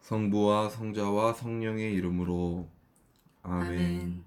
성부와 성자와 성령의 이름으로 아멘. 아멘.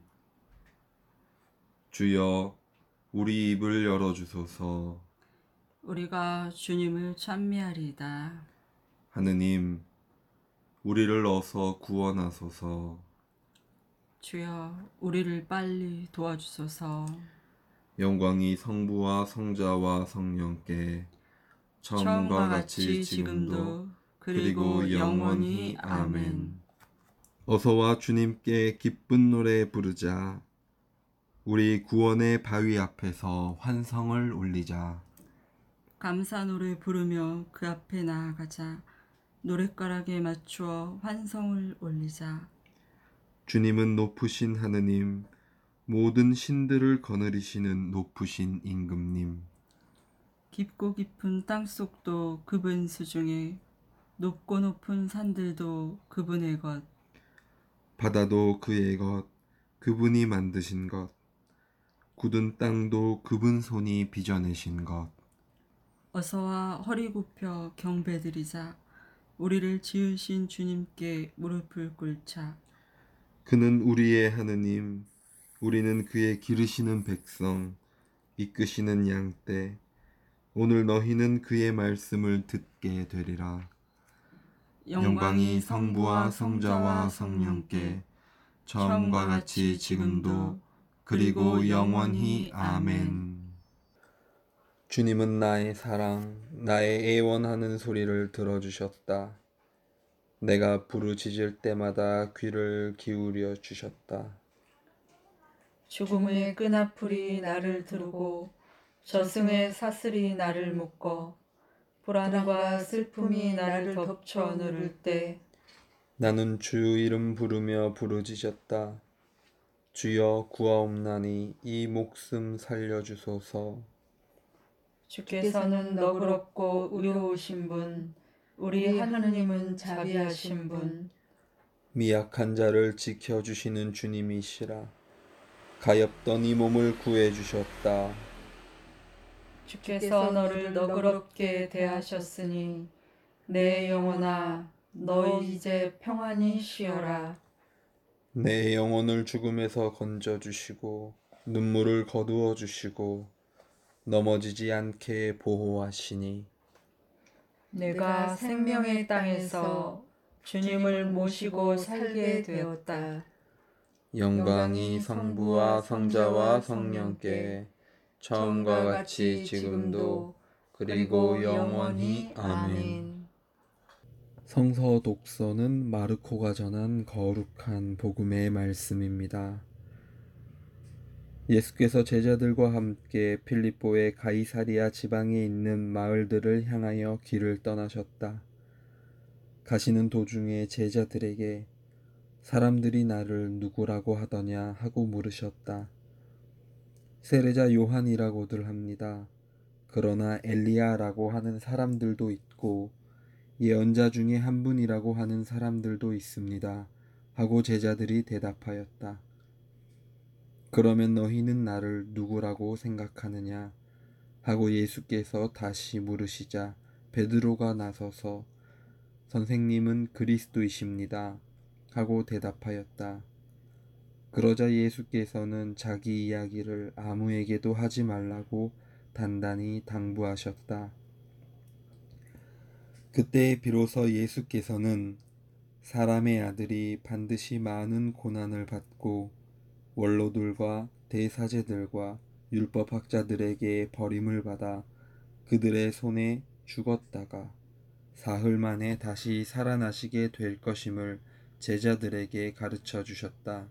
주여, 우리 입을 열어주소서. 우리가 주님을 찬미하리이다. 하느님, 우리를 어서 구원하소서. 주여, 우리를 빨리 도와주소서. 영광이 성부와 성자와 성령께 처음과 같이 지금도 그리고 영원히 아멘. 어서와 주님께 기쁜 노래 부르자. 우리 구원의 바위 앞에서 환성을 올리자. 감사 노래 부르며 그 앞에 나아가자. 노랫가락에 맞추어 환성을 올리자. 주님은 높으신 하느님, 모든 신들을 거느리시는 높으신 임금님. 깊고 깊은 땅속도 그분 수중에, 높고 높은 산들도 그분의 것. 바다도 그의 것, 그분이 만드신 것. 굳은 땅도 그분 손이 빚어내신 것. 어서와 허리 굽혀 경배드리자. 우리를 지으신 주님께 무릎을 꿇자. 그는 우리의 하느님, 우리는 그의 기르시는 백성, 이끄시는 양떼. 오늘 너희는 그의 말씀을 듣게 되리라. 영광이 성부와 성자와 성령께 처음과 같이 지금도 그리고 영원히 아멘. 주님은 나의 사랑, 나의 애원하는 소리를 들어주셨다. 내가 부르짖을 때마다 귀를 기울여 주셨다. 죽음의 끈아풀이 나를 두르고 저승의 사슬이 나를 묶어 불안과 슬픔이 나를 덮쳐 누를 때 나는 주 이름 부르며 부르짖었다. 주여 구하옵나니 이 목숨 살려주소서. 주께서는 너그럽고 의로우신 분, 우리 하느님은 자비하신 분, 미약한 자를 지켜주시는 주님이시라. 가엾던 이 몸을 구해주셨다. 주께서 너를 너그럽게 대하셨으니 내 영혼아 너 이제 평안히 쉬어라. 내 영혼을 죽음에서 건져주시고 눈물을 거두어 주시고 넘어지지 않게 보호하시니 내가 생명의 땅에서 주님을 모시고 살게 되었다. 영광이 성부와 성자와 성령께 처음과 같이 지금도 그리고 영원히 아멘. 성서 독서는 마르코가 전한 거룩한 복음의 말씀입니다. 예수께서 제자들과 함께 필립보의 가이사리아 지방에 있는 마을들을 향하여 길을 떠나셨다. 가시는 도중에 제자들에게 사람들이 나를 누구라고 하더냐 하고 물으셨다. 세례자 요한이라고들 합니다. 그러나 엘리야라고 하는 사람들도 있고 예언자 중에 한 분이라고 하는 사람들도 있습니다. 하고 제자들이 대답하였다. 그러면 너희는 나를 누구라고 생각하느냐? 하고 예수께서 다시 물으시자 베드로가 나서서 선생님은 그리스도이십니다. 하고 대답하였다. 그러자 예수께서는 자기 이야기를 아무에게도 하지 말라고 단단히 당부하셨다. 그때 비로소 예수께서는 사람의 아들이 반드시 많은 고난을 받고 원로들과 대사제들과 율법학자들에게 버림을 받아 그들의 손에 죽었다가 사흘 만에 다시 살아나시게 될 것임을 제자들에게 가르쳐 주셨다.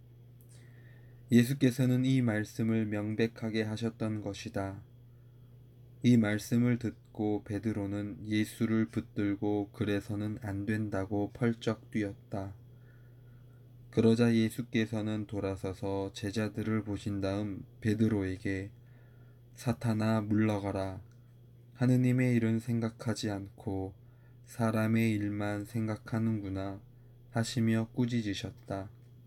예수께서는 이 말씀을 명백하게 하셨던 것이다. 이 말씀을 듣고 베드로는 예수를 붙들고 그래서는 안 된다고 펄쩍 뛰었다. 그러자 예수께서는 돌아서서 제자들을 보신 다음 베드로에게 사탄아 물러가라. 하느님의 일은 생각하지 않고 사람의 일만 생각하는구나 하시며 꾸짖으셨다.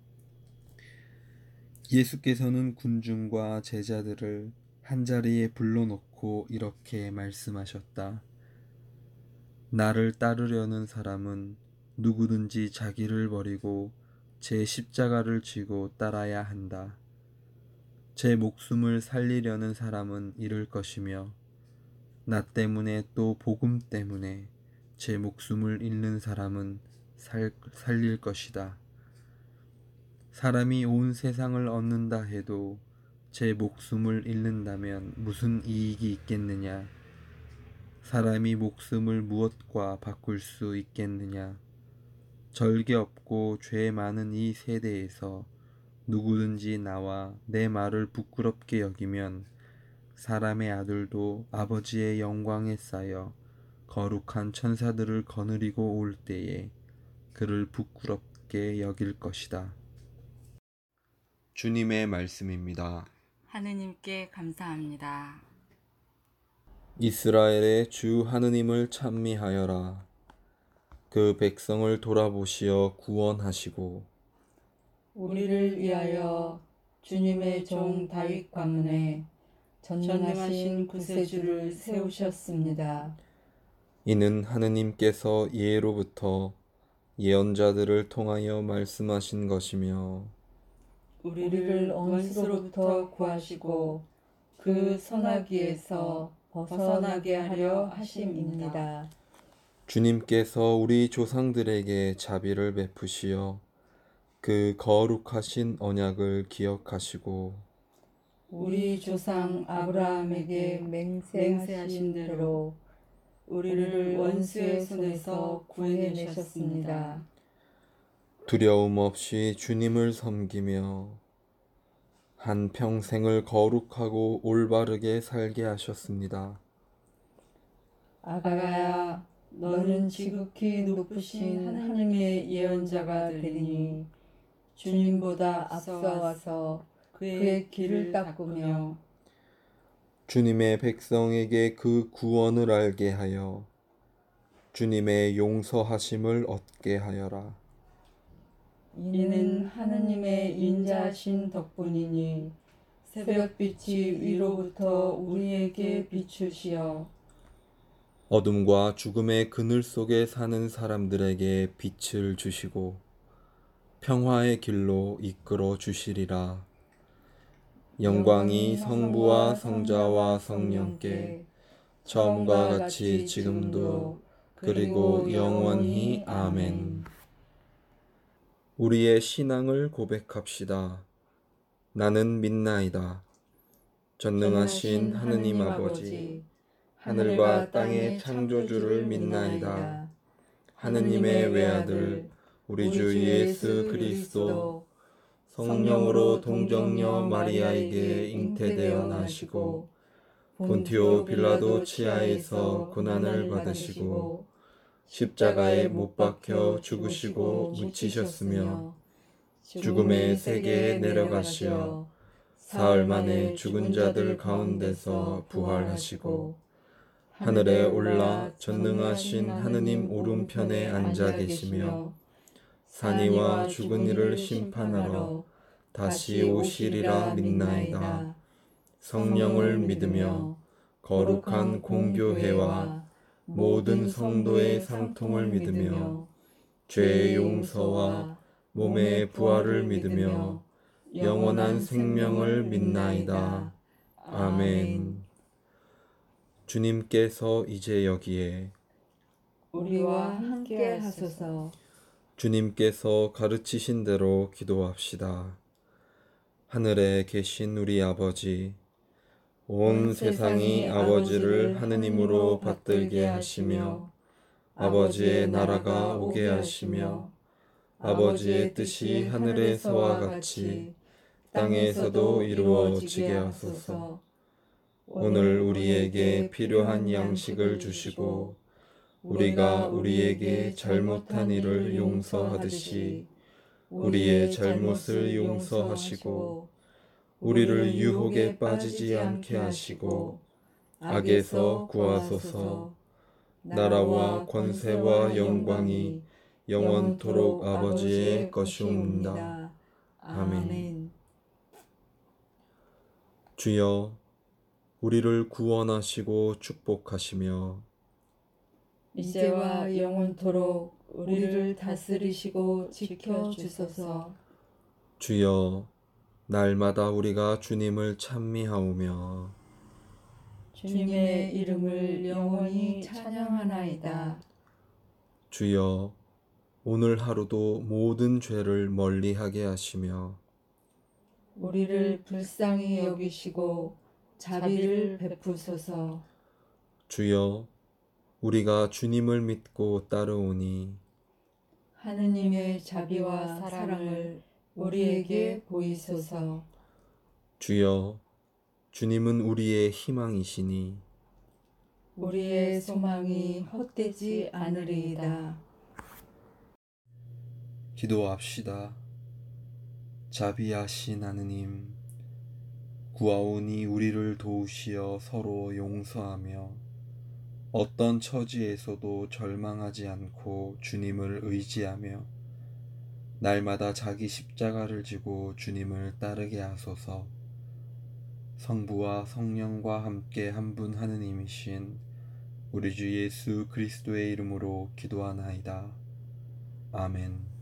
예수께서는 군중과 제자들을 한자리에 불러놓고 이렇게 말씀하셨다. 나를 따르려는 사람은 누구든지 자기를 버리고 제 십자가를 쥐고 따라야 한다. 제 목숨을 살리려는 사람은 잃을 것이며 나 때문에 또 복음 때문에 제 목숨을 잃는 사람은 살릴 것이다. 사람이 온 세상을 얻는다 해도 제 목숨을 잃는다면 무슨 이익이 있겠느냐? 사람이 목숨을 무엇과 바꿀 수 있겠느냐? 절개 없고 죄 많은 이 세대에서 누구든지 나와 내 말을 부끄럽게 여기면 사람의 아들도 아버지의 영광에 쌓여 거룩한 천사들을 거느리고 올 때에 그를 부끄럽게 여길 것이다. 주님의 말씀입니다. 하느님께 감사합니다. 이스라엘의 주 하느님을 찬미하여라. 그 백성을 돌아보시어 구원하시고 우리를 위하여 주님의 종 다윗 가문에 전능하신 구세주를 세우셨습니다. 이는 하느님께서 예로부터 예언자들을 통하여 말씀하신 것이며 우리를 원수로부터 구하시고 그 선하기에서 벗어나게 하려 하심입니다. 주님께서 우리 조상들에게 자비를 베푸시어 그 거룩하신 언약을 기억하시고 우리 조상 아브라함에게 맹세하신 대로 우리를 원수의 손에서 구해내셨습니다. 두려움 없이 주님을 섬기며 한 평생을 거룩하고 올바르게 살게 하셨습니다. 아가야, 너는 지극히 높으신 하느님의 예언자가 되니 주님보다 앞서와서 그의 길을 닦으며 주님의 백성에게 그 구원을 알게 하여 주님의 용서하심을 얻게 하여라. 이는 하느님의 인자하신 덕분이니 새벽빛이 위로부터 우리에게 비추시어 어둠과 죽음의 그늘 속에 사는 사람들에게 빛을 주시고 평화의 길로 이끌어 주시리라. 영광이 성부와 성자와 성령께 처음과 같이 지금도 그리고 영원히 아멘. 우리의 신앙을 고백합시다. 나는 믿나이다. 전능하신 하느님 아버지, 하늘과 땅의 창조주를 믿나이다. 하느님의 외아들 우리 주 예수 그리스도 성령으로 동정녀 마리아에게 잉태되어 나시고 본티오 빌라도 치하에서 고난을 받으시고 십자가에 못 박혀 죽으시고 묻히셨으며 죽음의 세계에 내려가시어 사흘 만에 죽은 자들 가운데서 부활하시고 하늘에 올라 전능하신 하느님 오른편에 앉아 계시며 산이와 죽은 이를 심판하러 다시 오시리라 믿나이다. 성령을 믿으며 거룩한 공교회와 모든 성도의 상통을 믿으며 죄의 용서와 몸의 부활을 믿으며 영원한 생명을 믿나이다. 아멘. 주님께서 이제 여기에 우리와 함께 하소서. 주님께서 가르치신 대로 기도합시다. 하늘에 계신 우리 아버지, 온 세상이 아버지를 하느님으로 받들게 하시며 아버지의 나라가 오게 하시며 아버지의 뜻이 하늘에서와 같이 땅에서도 이루어지게 하소서. 오늘 우리에게 필요한 양식을 주시고 우리가 우리에게 잘못한 일을 용서하듯이 우리의 잘못을 용서하시고 우리를 유혹에 빠지지 않게 하시고 악에서 구하소서. 나라와 권세와 영광이 영원토록 아버지의 것이옵니다. 아멘. 주여, 우리를 구원하시고 축복하시며 이제와 영원토록 우리를 다스리시고 지켜주소서. 주여, 날마다 우리가 주님을 찬미하오며 주님의 이름을 영원히 찬양하나이다. 주여, 오늘 하루도 모든 죄를 멀리하게 하시며 우리를 불쌍히 여기시고 자비를 베푸소서. 주여, 우리가 주님을 믿고 따르오니 하느님의 자비와 사랑을 우리에게 보이소서. 주여, 주님은 우리의 희망이시니 우리의 소망이 헛되지 않으리이다. 기도합시다. 자비하신 하느님, 구하오니 우리를 도우시어 서로 용서하며 어떤 처지에서도 절망하지 않고 주님을 의지하며 날마다 자기 십자가를 지고 주님을 따르게 하소서. 성부와 성령과 함께 한 분 하느님이신 우리 주 예수 그리스도의 이름으로 기도하나이다. 아멘.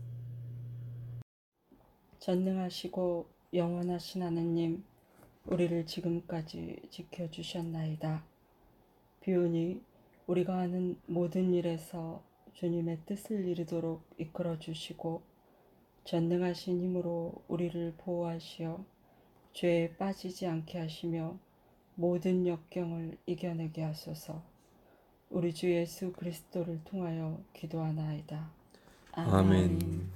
전능하시고 영원하신 하느님, 우리를 지금까지 지켜주셨나이다. 비오니 우리가 하는 모든 일에서 주님의 뜻을 이루도록 이끌어 주시고 전능하신 힘으로 우리를 보호하시어 죄에 빠지지 않게 하시며 모든 역경을 이겨내게 하소서. 우리 주 예수 그리스도를 통하여 기도하나이다. 아멘.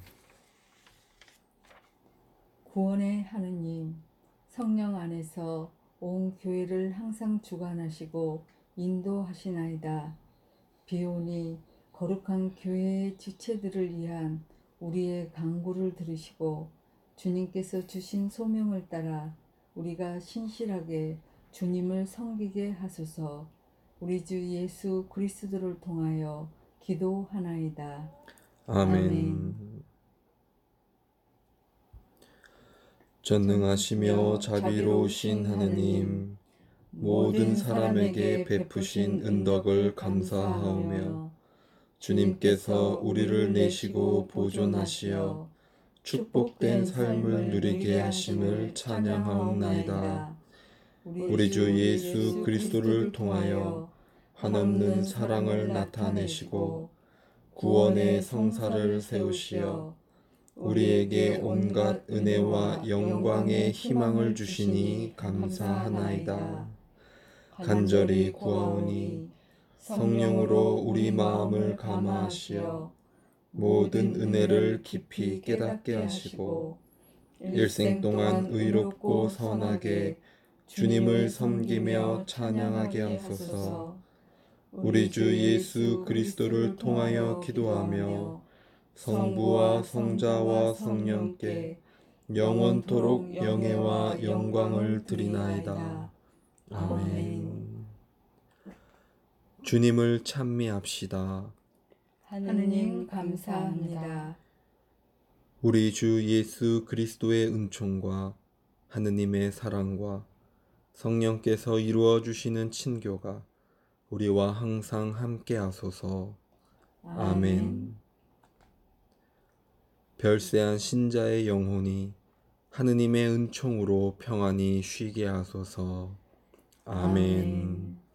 구원의 하느님, 성령 안에서 온 교회를 항상 주관하시고 인도하시나이다. 비오니 거룩한 교회의 지체들을 위한 우리의 간구를 들으시고 주님께서 주신 소명을 따라 우리가 신실하게 주님을 섬기게 하소서. 우리 주 예수 그리스도를 통하여 기도하나이다. 아멘. 전능하시며 자비로우신 하느님, 모든 사람에게 베푸신 은덕을 감사하오며 주님께서 우리를 내시고 보존하시어 축복된 삶을 누리게 하심을 찬양하옵나이다. 우리 주 예수 그리스도를 통하여 한없는 사랑을 나타내시고 구원의 성사를 세우시어 우리에게 온갖 은혜와 영광의 희망을 주시니 감사하나이다. 간절히 구하오니 성령으로 우리 마음을 감화하시어 모든 은혜를 깊이 깨닫게 하시고 일생 동안 의롭고 선하게 주님을 섬기며 찬양하게 하소서. 우리 주 예수 그리스도를 통하여 기도하며 성부와 성자와 성령께 영원토록 영예와 영광을 드리나이다. 아멘. 주님을 찬미합시다. 하느님 감사합니다. 우리 주 예수 그리스도의 은총과 하느님의 사랑과 성령께서 이루어 주시는 친교가 우리와 항상 함께 하소서. 아멘. 별세한 신자의 영혼이 하느님의 은총으로 평안히 쉬게 하소서. 아멘.